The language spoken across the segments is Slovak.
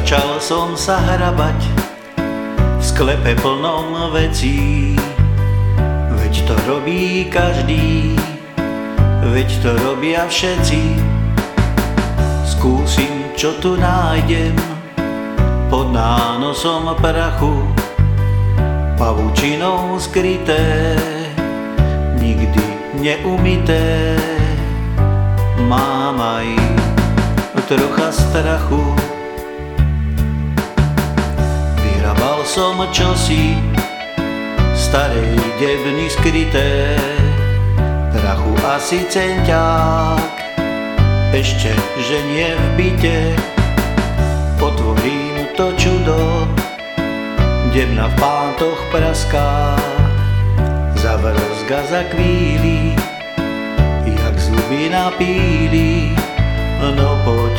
Začal som sa hrabať v sklepe plnom vecí. Veď to robí každý, veď to robia všetci. Skúsim, čo tu nájdem pod nánosom prachu, pavučinou skryté, nikdy neumyté. Mám aj trocha strachu. Vyhrabal som čosi starej devny skryté, prachu asi centiák, ešte že nie v byte. Otvorím to čudo, devna v pántoch praská, zavrzga za chvíli, jak zuby na píli. No poď,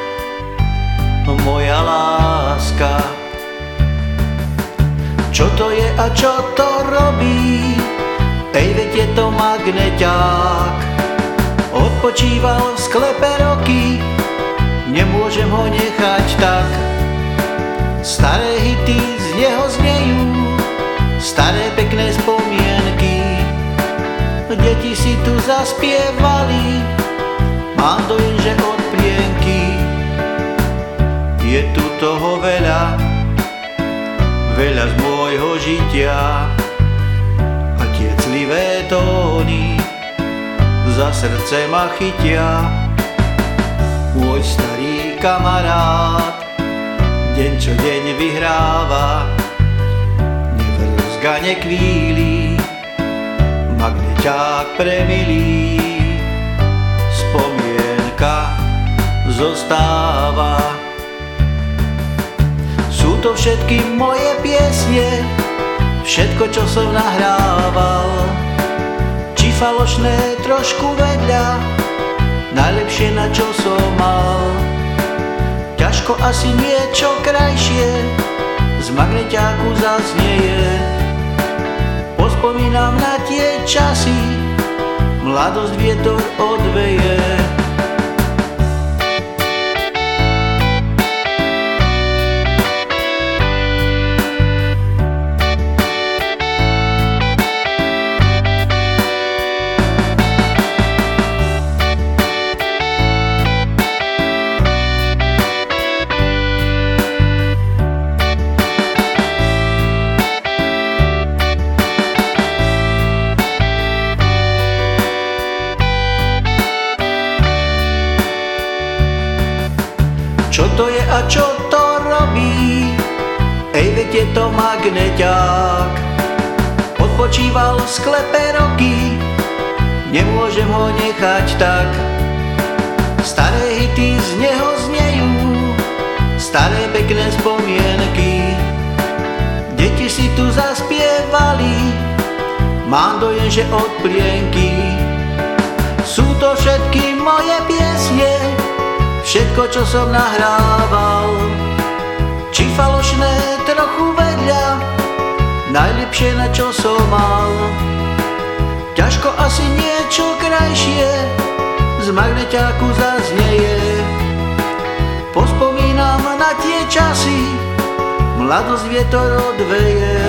moja láska. Čo to je a čo to robí? Ej, veď je to magneťák. Odpočíval v sklepe roky, nemôžem ho nechať tak. Staré hity z neho znejú, staré pekné spomienky. Deti si tu zaspievali, mám dojem, že od plienky. Je tu toho veľa, veľa z môjho žitia, a tie clivé tóny za srdce ma chytia. Môj starý kamarát deň čo deň vyhráva, nevrzga nekvíli, magneťák premilý. Spomienka zostáva. Sú to všetky moje piesne, všetko čo som nahrával. Či falošné trošku vedľa, najlepšie na čo som mal. Ťažko asi niečo krajšie z magneťáku zaznieje. Pospomínam na tie časy, mladosť vietor odveje. Čo to je a čo to robí? Ej, veď je to magneťák. Odpočíval v sklepe roky, nemôžem ho nechať tak. Staré hity z neho znejú, staré pekné spomienky. Deti si tu zaspievali, mám dojem, že od plienky. Sú to všetky moje piesne, všetko, čo som nahrával. Či falošné trochu vedľa, najlepšie na čo som mal. Ťažko asi niečo krajšie z magneťáku zaznieje. Pospomínam na tie časy, mladosť vietor odveje.